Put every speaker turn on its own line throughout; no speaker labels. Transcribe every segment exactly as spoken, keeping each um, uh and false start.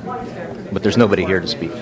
but there's nobody here to speak.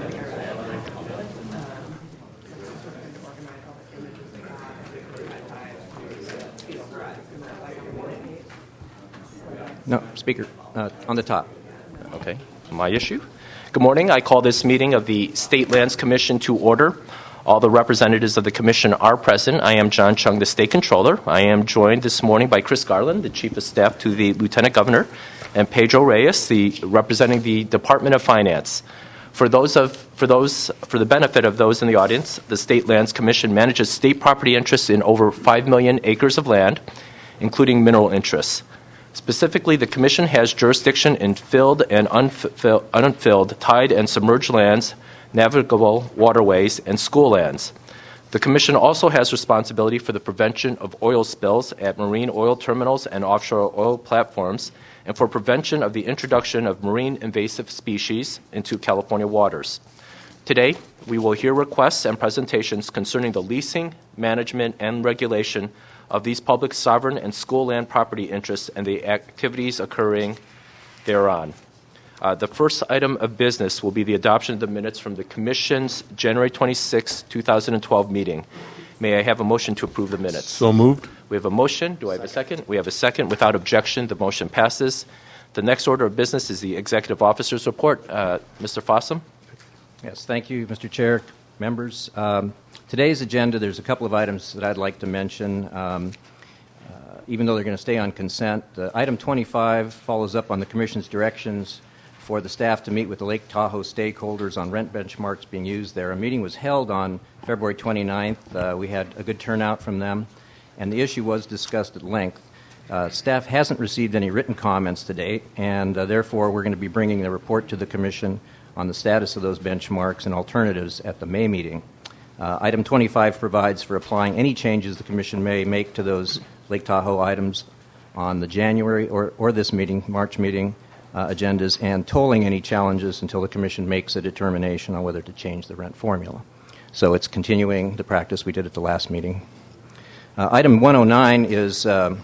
No, speaker, uh, on the top.
Okay, my issue. Good morning. I call this meeting of the State Lands Commission to order. All the representatives of the Commission are present. I am John Chung, the State Controller. I am joined this morning by Chris Garland, the Chief of Staff to the Lieutenant Governor, and Pedro Reyes, the representing the Department of Finance. For those of for those for the benefit of those in the audience, the State Lands Commission manages state property interests in over five million acres of land, including mineral interests. Specifically, the Commission has jurisdiction in filled and unfilled, unfilled, tide and submerged lands, navigable waterways, and school lands. The Commission also has responsibility for the prevention of oil spills at marine oil terminals and offshore oil platforms, and for prevention of the introduction of marine invasive species into California waters. Today, we will hear requests and presentations concerning the leasing, management, and regulation of these public sovereign and school land property interests and the activities occurring thereon. Uh, the first item of business will be the adoption of the minutes from the Commission's January twenty-sixth, twenty twelve meeting. May I have a motion to approve the minutes?
So moved.
We have a motion. Do I have a second? We have a second. Without objection, the motion passes. The next order of business is the Executive Officer's Report. Uh, Mister Fossum?
Yes, thank you, Mister Chair, members. Um, today's agenda, there's a couple of items that I'd like to mention. Um, uh, even though they're going to stay on consent, uh, item twenty-five follows up on the Commission's directions for the staff to meet with the Lake Tahoe stakeholders on rent benchmarks being used there. A meeting was held on February twenty-ninth. Uh, we had a good turnout from them, and the issue was discussed at length. Uh, staff hasn't received any written comments to date, and uh, therefore we're going to be bringing the report to the Commission on the status of those benchmarks and alternatives at the May meeting. Uh, item twenty-five provides for applying any changes the Commission may make to those Lake Tahoe items on the January or, or this meeting, March meeting, Uh, agendas, and tolling any challenges until the Commission makes a determination on whether to change the rent formula. So it's continuing the practice we did at the last meeting. Uh, item one oh nine is uh,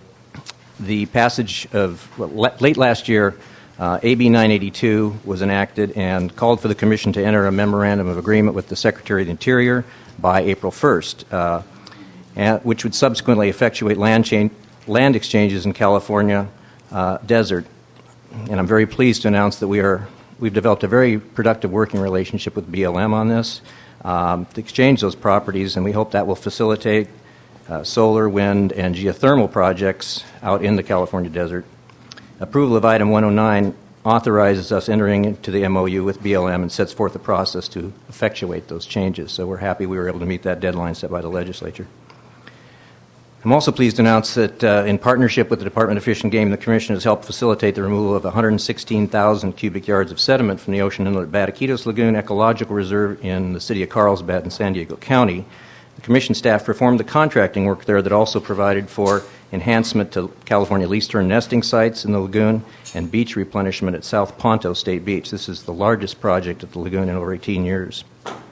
the passage of, well, le- late last year, uh, A B nine eighty-two was enacted and called for the Commission to enter a memorandum of agreement with the Secretary of the Interior by April first, uh, and, which would subsequently effectuate land, chain, land exchanges in California uh, desert. And I'm very pleased to announce that we are, we've developed a very productive working relationship with B L M on this um, to exchange those properties, and we hope that will facilitate uh, solar, wind, and geothermal projects out in the California desert. Approval of item one oh nine authorizes us entering into the M O U with B L M and sets forth a process to effectuate those changes. So we're happy we were able to meet that deadline set by the legislature. I'm also pleased to announce that uh, in partnership with the Department of Fish and Game, the Commission has helped facilitate the removal of one hundred sixteen thousand cubic yards of sediment from the Ocean Inlet Bataquitos Lagoon Ecological Reserve in the city of Carlsbad in San Diego County. The Commission staff performed the contracting work there that also provided for enhancement to California least tern nesting sites in the lagoon and beach replenishment at South Ponto State Beach. This is the largest project at the lagoon in over eighteen years.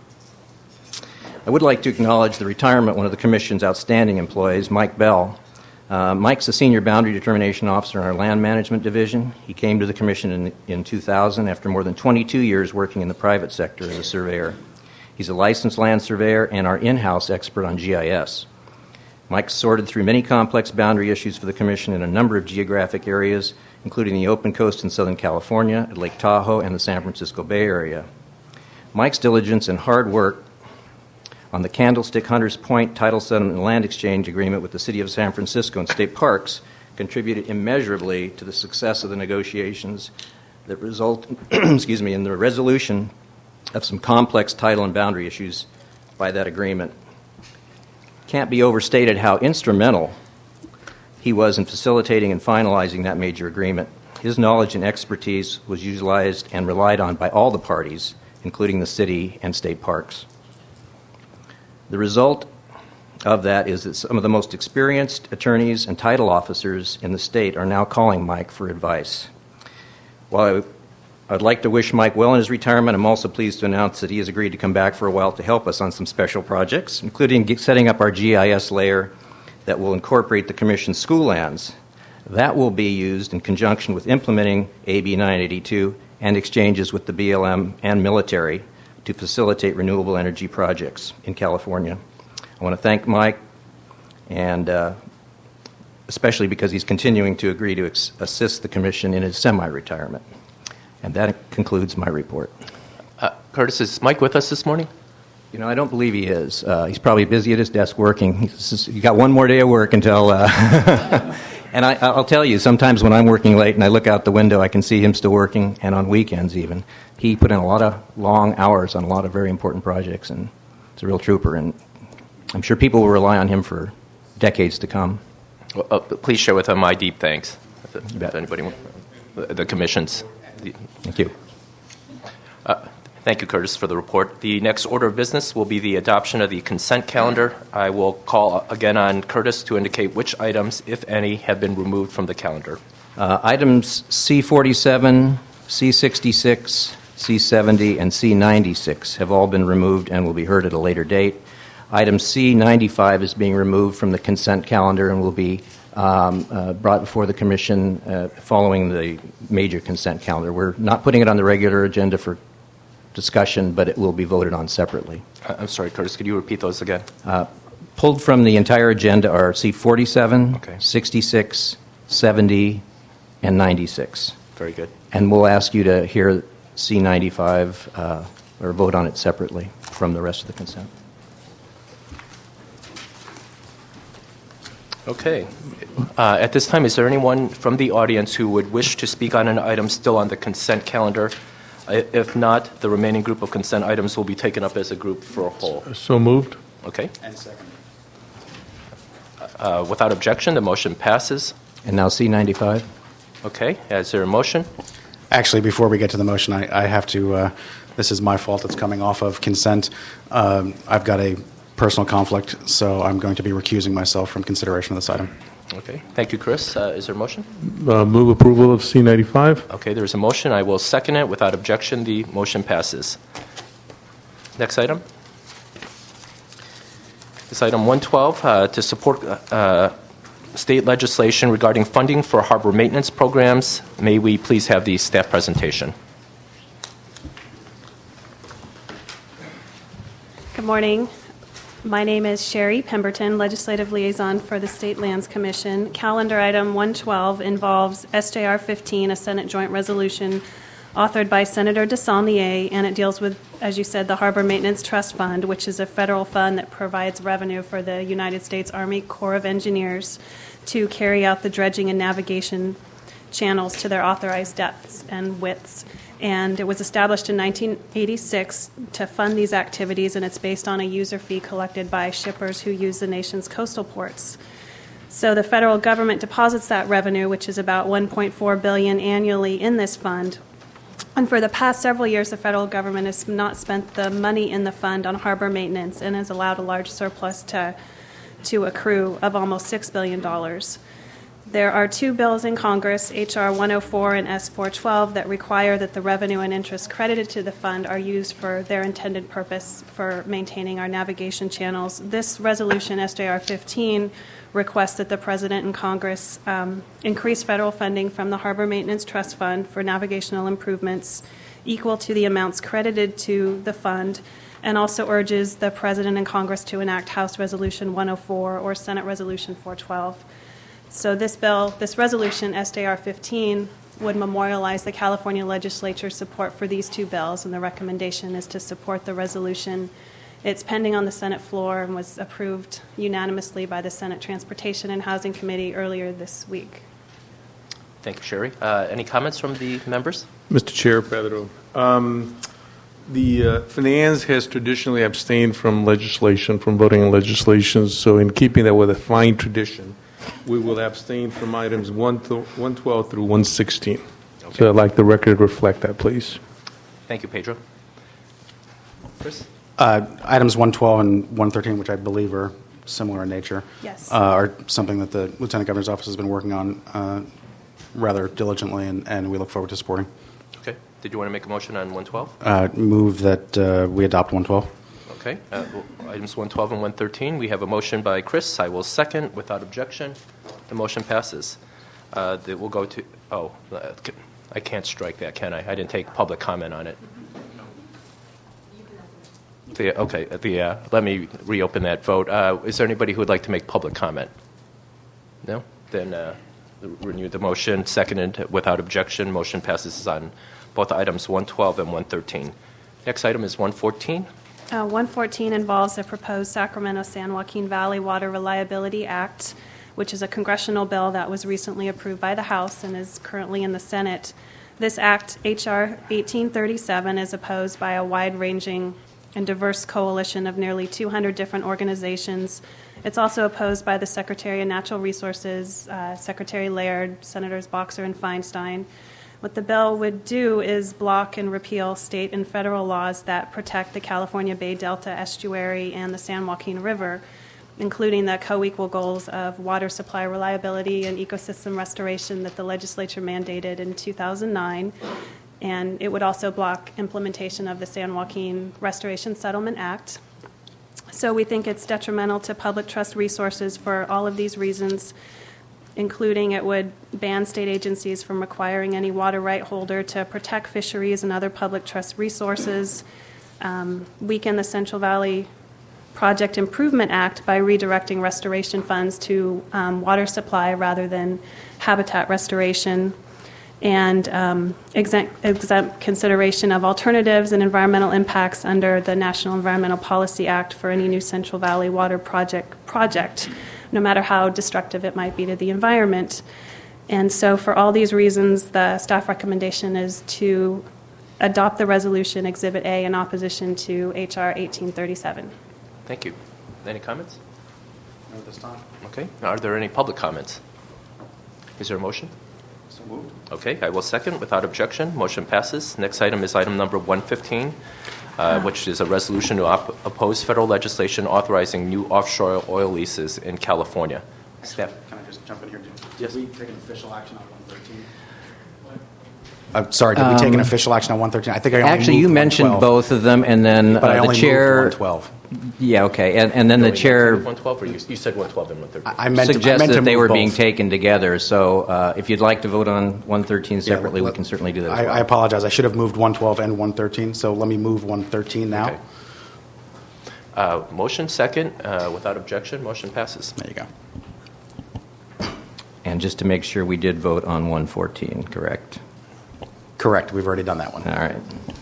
I would like to acknowledge the retirement of one of the Commission's outstanding employees, Mike Bell. Uh, Mike's a senior boundary determination officer in our land management division. He came to the Commission in, in two thousand after more than twenty-two years working in the private sector as a surveyor. He's a licensed land surveyor and our in-house expert on G I S. Mike sorted through many complex boundary issues for the Commission in a number of geographic areas, including the open coast in Southern California, at Lake Tahoe, and the San Francisco Bay Area. Mike's diligence and hard work on the Candlestick Hunters Point Title Settlement and Land Exchange Agreement with the City of San Francisco and State Parks contributed immeasurably to the success of the negotiations that result, excuse me, in the resolution of some complex title and boundary issues by that agreement. Can't be overstated how instrumental he was in facilitating and finalizing that major agreement. His knowledge and expertise was utilized and relied on by all the parties, including the city and state parks. The result of that is that some of the most experienced attorneys and title officers in the state are now calling Mike for advice. While I, I'd like to wish Mike well in his retirement, I'm also pleased to announce that he has agreed to come back for a while to help us on some special projects, including setting up our G I S layer that will incorporate the Commission's school lands. That will be used in conjunction with implementing A B nine eighty-two and exchanges with the B L M and military to facilitate renewable energy projects in California. I want to thank Mike, and uh, especially because he's continuing to agree to ex- assist the Commission in his semi-retirement. And that concludes my report.
Uh, Curtis, is Mike with us this morning?
You know, I don't believe he is. Uh, he's probably busy at his desk working. He's you got one more day of work until... Uh, and I, I'll tell you, sometimes when I'm working late and I look out the window, I can see him still working, and on weekends even. He put in a lot of long hours on a lot of very important projects, and it's a real trooper, and I'm sure people will rely on him for decades to come.
Well, uh, please share with him my deep thanks. If,
You bet.
if anybody, the, the commission's. The,
Thank you.
uh, thank you, Curtis, for the report. The next order of business will be the adoption of the consent calendar. I will call again on Curtis to indicate which items, if any, have been removed from the calendar.
Uh, items C forty-seven, C sixty-six, C seventy, and C ninety-six have all been removed and will be heard at a later date. Item C ninety-five is being removed from the consent calendar and will be um, uh, brought before the Commission uh, following the major consent calendar. We're not putting it on the regular agenda for discussion, but it will be voted on separately.
Uh, I'm sorry, Curtis, could you repeat those again?
Uh, pulled from the entire agenda are C forty-seven,
Okay.
sixty-six, seventy, and ninety-six.
Very good.
And we'll ask you to hear C ninety-five uh, or vote on it separately from the rest of the consent.
Okay. Uh, at this time, is there anyone from the audience who would wish to speak on an item still on the consent calendar? I- If not, the remaining group of consent items will be taken up as a group for a whole.
So moved.
Okay.
And second.
Uh, without objection, the motion passes.
And now C ninety-five.
Okay. Is there a motion?
Actually, before we get to the motion, I, I have to, uh, this is my fault, it's coming off of consent. Um, I've got a personal conflict, so I'm going to be recusing myself from consideration of this item.
Okay. Thank you, Chris. Uh, is there a motion?
Uh, move approval of C ninety-five.
Okay, there's a motion. I will second it. Without objection, the motion passes. Next item. This item one twelve, uh, to support uh, state legislation regarding funding for harbor maintenance programs. May we please have the staff presentation?
Good morning. My name is Sherry Pemberton, Legislative Liaison for the State Lands Commission. Calendar item one twelve involves S J R fifteen, a Senate joint resolution authored by Senator DeSaulnier, and it deals with, as you said, the Harbor Maintenance Trust Fund, which is a federal fund that provides revenue for the United States Army Corps of Engineers to carry out the dredging and navigation channels to their authorized depths and widths. And it was established in nineteen eighty-six to fund these activities, and it's based on a user fee collected by shippers who use the nation's coastal ports. So the federal government deposits that revenue, which is about one point four billion dollars annually, in this fund. And for the past several years, the federal government has not spent the money in the fund on harbor maintenance and has allowed a large surplus to, to accrue of almost six billion dollars. There are two bills in Congress, H R one oh four and S four twelve, that require that the revenue and interest credited to the fund are used for their intended purpose for maintaining our navigation channels. This resolution, S J R fifteen, requests that the President and Congress um, increase federal funding from the Harbor Maintenance Trust Fund for navigational improvements equal to the amounts credited to the fund, and also urges the President and Congress to enact House Resolution one oh four or Senate Resolution four twelve. So this bill, this resolution, S J R fifteen, would memorialize the California legislature's support for these two bills, and the recommendation is to support the resolution. It's pending on the Senate floor and was approved unanimously by the Senate Transportation and Housing Committee earlier this week.
Thank you, Sherry. Uh, any comments from the members?
Mister Chair, Pedro. Um, the uh, Finance has traditionally abstained from legislation, from voting on legislation, so in keeping that with a fine tradition, we will abstain from items one twelve through one sixteen. Okay. So I'd like the record to reflect that, please.
Thank you, Pedro. Chris?
Uh, items one twelve and one thirteen, which I believe are similar in nature,
Yes.
uh, are something that the Lieutenant Governor's Office has been working on uh, rather diligently, and, and we look forward to supporting.
Okay. Did you want to make a motion on one twelve?
Uh, move that uh, we adopt one twelve.
Okay. Uh, items one twelve and one thirteen. We have a motion by Chris. I will second. Without objection, the motion passes. Uh, that will go to. Oh, uh, I can't strike that, can I? I didn't take public comment on it. The, okay, the, uh, let me reopen that vote. Uh, is there anybody who would like to make public comment? No? Then uh, renew the motion. Seconded without objection. Motion passes on both items one twelve and one thirteen. Next item is one fourteen.
Uh, one fourteen involves a proposed Sacramento-San Joaquin Valley Water Reliability Act, which is a congressional bill that was recently approved by the House and is currently in the Senate. This act, H R eighteen thirty-seven, is opposed by a wide-ranging and diverse coalition of nearly two hundred different organizations. It's also opposed by the Secretary of Natural Resources, uh, Secretary Laird, Senators Boxer and Feinstein. What the bill would do is block and repeal state and federal laws that protect the California Bay Delta estuary and the San Joaquin River, including the co-equal goals of water supply reliability and ecosystem restoration that the legislature mandated in two thousand nine. And it would also block implementation of the San Joaquin Restoration Settlement Act. So we think it's detrimental to public trust resources for all of these reasons, including it would ban state agencies from requiring any water right holder to protect fisheries and other public trust resources, um, weaken the Central Valley Project Improvement Act by redirecting restoration funds to um, water supply rather than habitat restoration, and um, exempt, exempt consideration of alternatives and environmental impacts under the National Environmental Policy Act for any new Central Valley water project, project, no matter how destructive it might be to the environment. And so for all these reasons, the staff recommendation is to adopt the resolution Exhibit A in opposition to H R eighteen thirty-seven.
Thank you. Any comments?
No, this time.
Okay. Are there any public comments? Is there a motion?
So moved.
Okay, I will second without objection. Motion passes. Next item is item number one fifteen, uh, which is a resolution to op- oppose federal legislation authorizing new offshore oil leases in California. Steph.
Can I just jump in here? Did
Yes.
we take an official action on one thirteen? I'm sorry, did we take an official action on one thirteen? I think I only
Actually,
moved
you mentioned
one twelve,
both of them, and then
but I
uh, the
only
chair.
moved one twelve.
Yeah, okay, and, and then the chair
one twelve, or you, you said one twelve and one thirteen?
I meant to, I
suggested
meant to
that they
move
were being
both.
taken together. So uh, if you'd like to vote on one thirteen
Yeah,
separately,
let-
we can certainly do that as
I,
well.
I apologize. I should have moved one twelve and one thirteen, so let me move one thirteen now.
Okay. Uh, motion second, uh, without objection. Motion passes.
There you go.
And just to make sure, we did vote on one fourteen, correct?
Correct. We've already done that one.
All right.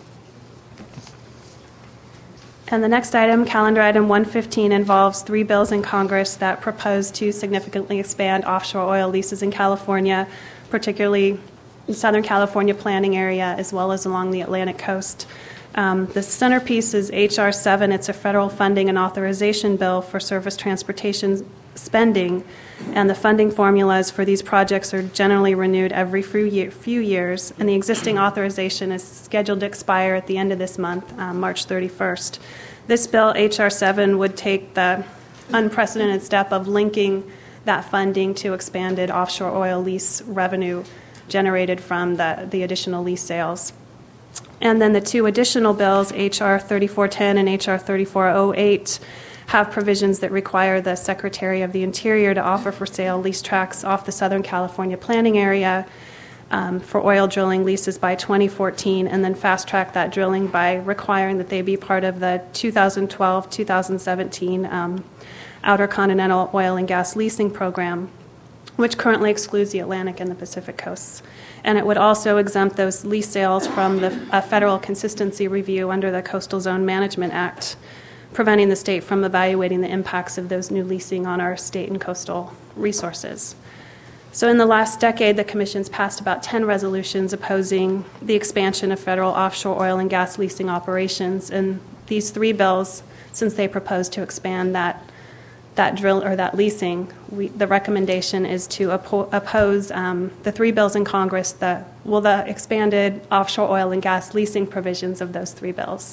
And the next item, calendar item one fifteen, involves three bills in Congress that propose to significantly expand offshore oil leases in California, particularly in Southern California planning area as well as along the Atlantic coast. Um, the centerpiece is H R seven. It's a federal funding and authorization bill for surface transportation spending, and the funding formulas for these projects are generally renewed every few, year, few years, and the existing authorization is scheduled to expire at the end of this month, um, March thirty-first. This bill, H R seven, would take the unprecedented step of linking that funding to expanded offshore oil lease revenue generated from the, the additional lease sales. And then the two additional bills, H R thirty-four ten and H R thirty-four oh eight, have provisions that require the Secretary of the Interior to offer for sale lease tracts off the Southern California planning area um, for oil drilling leases by twenty fourteen, and then fast-track that drilling by requiring that they be part of the two thousand twelve to two thousand seventeen um, Outer Continental Oil and Gas Leasing Program, which currently excludes the Atlantic and the Pacific coasts. And it would also exempt those lease sales from the uh, federal consistency review under the Coastal Zone Management Act, preventing the state from evaluating the impacts of those new leasing on our state and coastal resources. So in the last decade, the Commission's passed about ten resolutions opposing the expansion of federal offshore oil and gas leasing operations. And these three bills, since they propose to expand that that drill or that leasing, we, the recommendation is to oppo- oppose um, the three bills in Congress, the, well, the expanded offshore oil and gas leasing provisions of those three bills.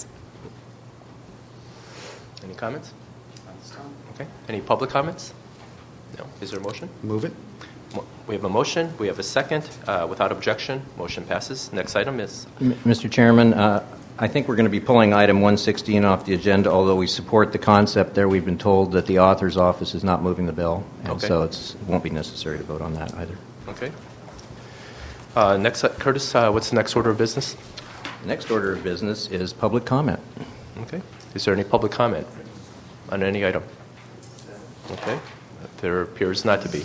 Any comments? Okay. Any public comments? No. Is there a motion?
Move it.
Mo- We have a motion. We have a second. Uh, without objection, motion passes. Next item is
M- Mister Chairman, uh, I think we're going to be pulling item one sixteen off the agenda, although we support the concept there. We've been told that the author's office is not moving the bill, and
Okay.
so it's, it won't be necessary to vote on that either.
okay. Uh, next, uh, Curtis, uh, what's the next order of business?
The next order of business is public comment.
Okay. Is there any public comment on any item? Okay. There appears not to be.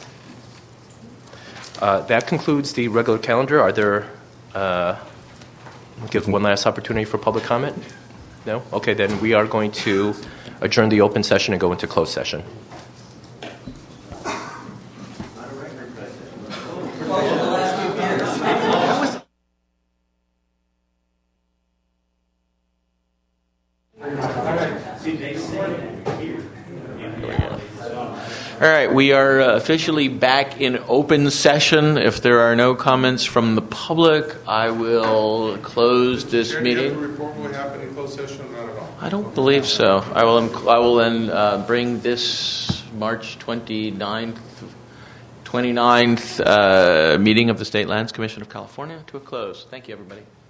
Uh, that concludes the regular calendar. Are there, uh, I'll give one last opportunity for public comment? No? Okay, then we are going to adjourn the open session and go into closed session.
All right, we are uh, officially back in open session. If there are no comments from the public, I will close this
Is there any
meeting.
other report will happen in closed session? Not at all.
I don't believe so. I will. I will then uh, bring this March twenty-ninth, twenty-ninth uh, meeting of the State Lands Commission of California to a close. Thank you, everybody.